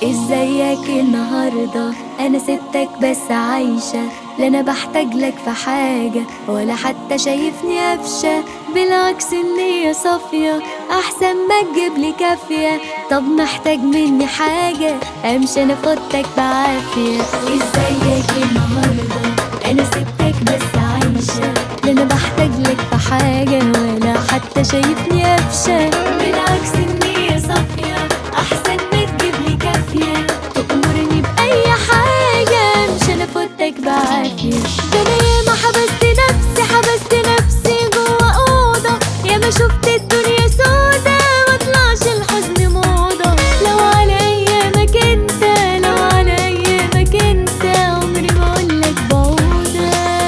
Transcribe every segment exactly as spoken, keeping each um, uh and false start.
ازيك النهاردة؟ انا ستك بس عايشة، لا انا بحتاج لك في حاجة ولا حتى شايفني قفشة. بالعكس النية صافية، احسن ما تجيبلي كافية. طب محتاج مني حاجة؟ امشي انا فوتك بعافية. ازيك النهاردة؟ انا ستك بس عايشة، لا انا بحتاج لك في حاجة ولا حتى شايفني قفشة. بالعكس النية صافية، احسن ما تجيبلي كافية. تأمرني بأي حاجة مش انا فوتك بعافية. ده انا ياما حبست نفسي حبست نفسي جوا أوضة، ياما شفت الدنيا سودا مطلعش الحزن موضة. لو على ايامك انت لو على ايامك انت عمري ما اقولك بعودة.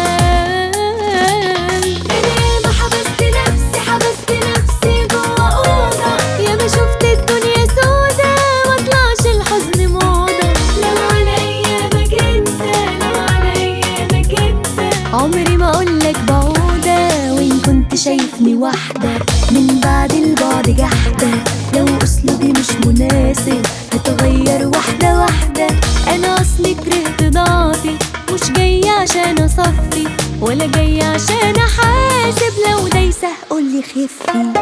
ده انا ياما حبست نفسي حبست نفسي جوا أوضة، ياما شفت الدنيا سودا مطلعش الحزن موضة. لو على ايامك انت لو على ايامك انت عمري ما اقولك بعودة. وان كنت شايفني واحدة من بعد البعد جحدة، لو اسلوبي مش مناسب هتغير واحدة واحدة. انا اصلي كرهت ضعفي، مش جاية عشان اصفي ولا جاية عشان احاسب. لو دايسة قولي خفي.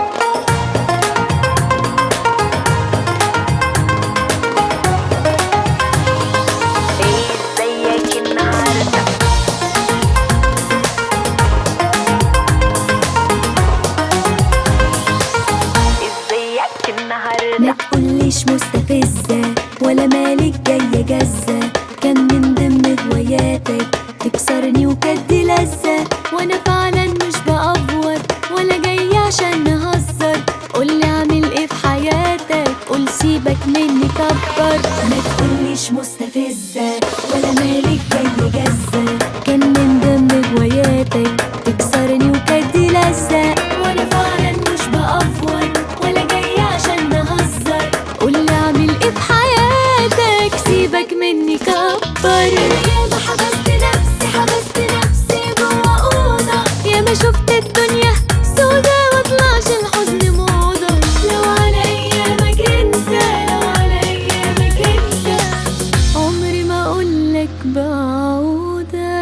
ما تقوليش مستفزة ولا مالك جاية جزة، كان من ضمن هواياتك تكسرني وكدي لذة. وانا فعلا مش بأفور ولا جاية عشان نهزر. قولي اعمل ايه في حياتك، قول سيبك مني كبر. ما تقوليش مستفزة ولا مالك جاية جزة، كان من ضمن هواياتك تكسرني وكدي لذة. وانا فعلا مش بأفور ولا جاية عشان نهزر. قولي اعمل ايه في حياتك، سيبك مني كبر. انا ياما حبست نفسي حبست نفسي جوا أوضة، ياما شفت الدنيا سودا مطلعش الحزن موضة. لو على ايامك انت لو على ايامك انت عمري ما اقولك بعودة.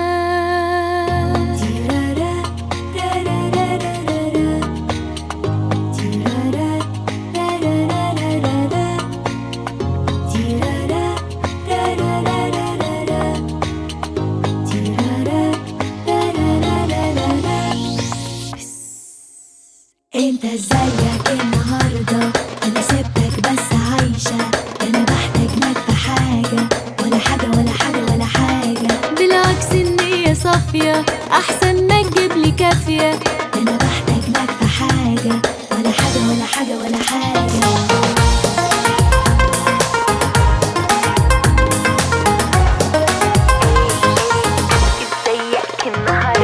تيرارا تارارارارارا، تيرارا تارارارارارا، تيرارا تارارارارارا، تيرارا تارارارارارا. انت ازيك النهاردة؟ انا سبتك بس عايشة، انا بحتاج لك في حاجة ولا حاجة ولا حاجة ولا حاجة. بالعكس النية صافية، احسن ما تجيبلي كافية. انا بحتاج لك في حاجة ولا حاجة ولا حاجة ولا حاجة. ازيك النهاردة؟